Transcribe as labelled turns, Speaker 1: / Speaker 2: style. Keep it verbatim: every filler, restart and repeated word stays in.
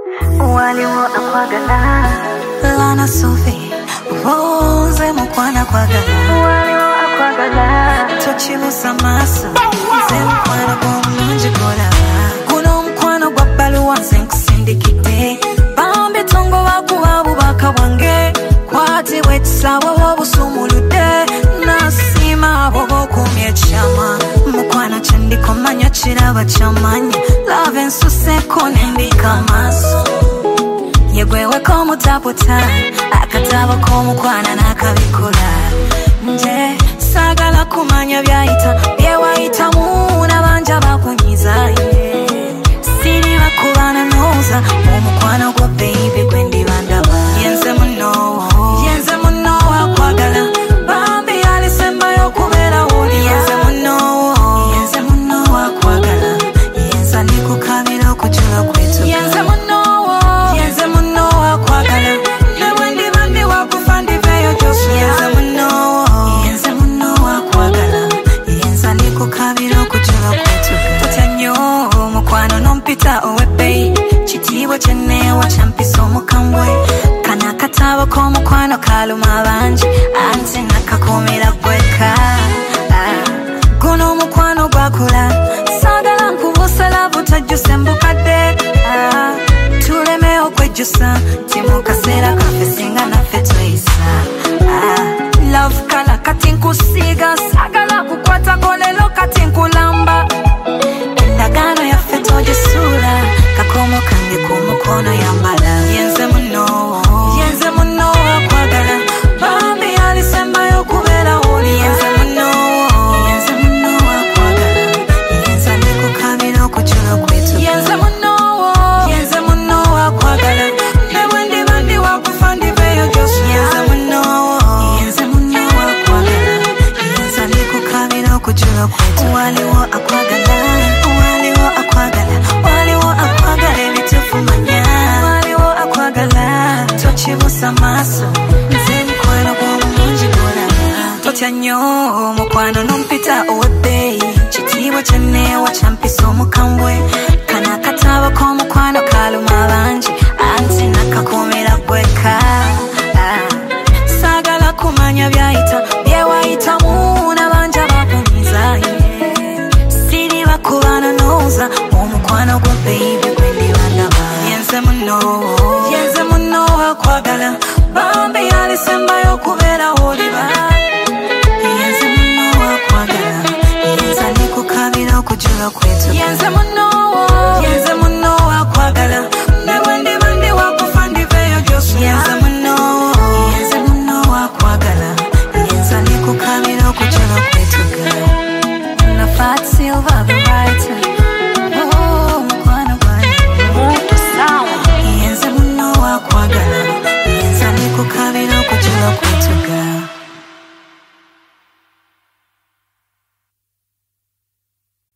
Speaker 1: waliwo akwagala
Speaker 2: Lana Sophie Rose mukwana kwagala
Speaker 1: waliwo akwagala
Speaker 2: tochibusa maso nze mukwano gw'omulungi golaba guno mukwano gwa bbaluwa nze nkusindikidde bambi tongo bakuwa bubaka bwange kwatibwa ekisabo obusumuludde nasiima abo b'okumya ekyama mukwano kye ndikomanya kiraba kyamanya love ensuseko nendika amaaso yegweweko omutaputa akatabo k'omukwana n'akabikola nje sagala kumanya byayita byewayitamu n'abanja bakunyiza siri bakubana noza omukwano gwa baby gwe ndibandaba yenze muno yenze muno akwagala bambi alisembayo kubeera wuli yenze muno yenze muno akwagala yenze alikukabira okujula kwetu yenze muno yenze muno akwagala nebwendi bambi wakufa ndiveyo josu yenze muno yenze muno akwagala yenze alikukabira okujula kwetu tutya nnyo mukwano nompita owebbeyi kitiibwa kyenneewa kyampisa omukambwe kana akatabo k'omukwano kaluma abangi anti nakakuumira gweka guno omukwano gwakula saagala nkubusala butajjusa embukadde tuleme okwejjusa ti mu kaseera kaffe singa naffe tweyisa love kala kati nkusiiga saagala kukwatako lelo kati nkulamba endagaano yaffe togisuula kakomo kange ku mukono yambala yenze muno yenze muno akwagala bambi alisembayo kubeera wuli yenze muno yenze muno akwagala yenze alikukabira okujula kwetu yenze muno yenze muno akwagala nebwendi bandi wakufa ndiveyo josu yenze muno yenze muno akwagala yenze alikukabira okujula kwetu waliwo akwagala waliwo akwagala waliwo akwagala ebitufu manya waliwo akwagala tochibusa maaso nze mukwano gw'omulungi golaba totya nnyo mukwano nompita owebbeyi kitiibwa kyenneewa kyampisa omukambwe kana akatabo k'omukwano kaluma abangi anti nakakuumira gweka saagala kumanya byayita byewayitamu n'abanja bakunyiza siri bakubana noza omukwano gwa baby gwe ndibandaba yenze muno yenze muno akwagala bambi alisembayo kubeera woliba yenze muno akwagala yenze alikukabira okujula kwe